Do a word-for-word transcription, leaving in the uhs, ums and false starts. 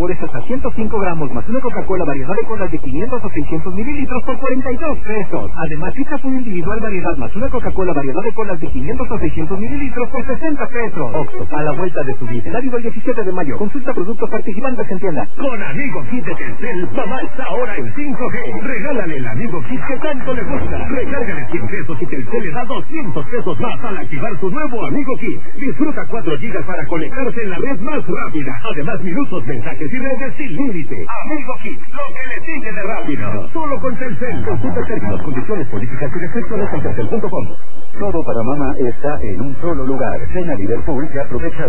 sabores hasta ciento cinco gramos, más una Coca-Cola variedad de colas de quinientos o seiscientos mililitros por cuarenta y dos pesos. Además, pizza full individual variedad más una Coca-Cola variedad de colas de quinientos o seiscientos mililitros por sesenta pesos. Oxxo, a la vuelta de su vida. Válido el diecisiete de mayo. Consulta productos participantes en tienda. Con Amigo Kit de Telcel, mamá está ahora en cinco G. Regálale el Amigo Kit que tanto le gusta. Regálale cien pesos y Telcel le da doscientos pesos más al activar su nuevo Amigo Kit. Disfruta cuatro gigas para conectarse en la red más rápida. Además, minutos, mensajes y redes sin límite. Amigo Kit, lo que le sigue de rápido. Solo con Telcel. Consulta términos, condiciones, políticas y restricciones en telcel punto com. Todo para mamá está en un solo lugar. Ven a Liverpool y aprovecha